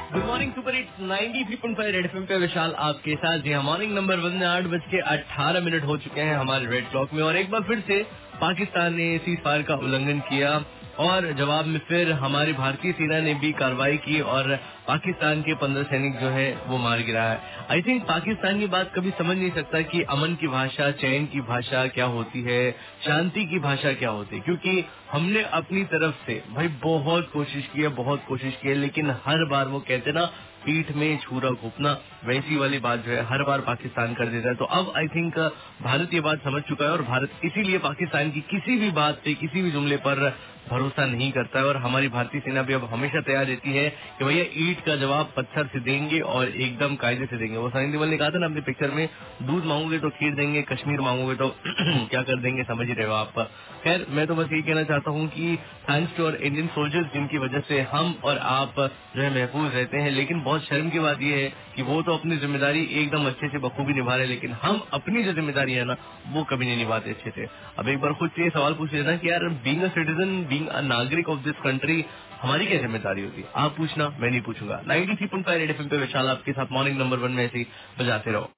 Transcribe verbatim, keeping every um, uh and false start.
Good morning super hits ninety three point five red FM पे विशाल आपके साथ। जी हाँ, मॉर्निंग नंबर वन में आठ बज के अट्ठारह मिनट हो चुके हैं हमारे रेड क्लॉक में, और एक बार फिर से पाकिस्तान ने सीज फायर का उल्लंघन किया और जवाब में फिर हमारी भारतीय सेना ने भी कार्रवाई की और पाकिस्तान के पंद्रह सैनिक जो है वो मार गिरा है। आई थिंक पाकिस्तान की बात कभी समझ नहीं सकता कि अमन की भाषा, चैन की भाषा क्या होती है, शांति की भाषा क्या होती है, क्योंकि हमने अपनी तरफ से भाई बहुत कोशिश की है, बहुत कोशिश की है, लेकिन हर बार वो कहते ना पीठ में छुरा घुपना, वैसी वाली बात जो है हर बार पाकिस्तान कर देता है। तो अब आई थिंक भारत ये बात समझ चुका है और भारत इसीलिए पाकिस्तान की किसी भी बात पे, किसी भी जुमले पर भरोसा नहीं करता है। और हमारी भारतीय सेना भी अब हमेशा तैयार रहती है कि भैया ईंट का जवाब पत्थर से देंगे और एकदम कायदे से देंगे। वो सनी देओल ने कहा था ना अपने पिक्चर में, दूध मांगोगे तो खीर देंगे, कश्मीर मांगोगे तो क्या कर देंगे, समझ ही रहे हो आप। खैर, मैं तो बस यही कहना चाहता हूँ कि थैंक्स टू और इंडियन सोल्जर्स, जिनकी वजह से हम और आप जो है महफूज रहते हैं। लेकिन बहुत शर्म की बात यह है कि वो तो अपनी जिम्मेदारी एकदम अच्छे से बखूबी निभा रहे हैं, लेकिन हम अपनी जो जिम्मेदारी है ना वो कभी नहीं निभाते अच्छे से। अब एक बार खुद से ये सवाल पूछ लेना कि यार, being a citizen, being a नागरिक ऑफ दिस कंट्री, हमारी क्या जिम्मेदारी होती है? आप पूछना, मैं नहीं पूछूंगा। Ninety three point five red FM पे विशाल आपके साथ मॉर्निंग नंबर वन में ऐसे ही बजाते रहो।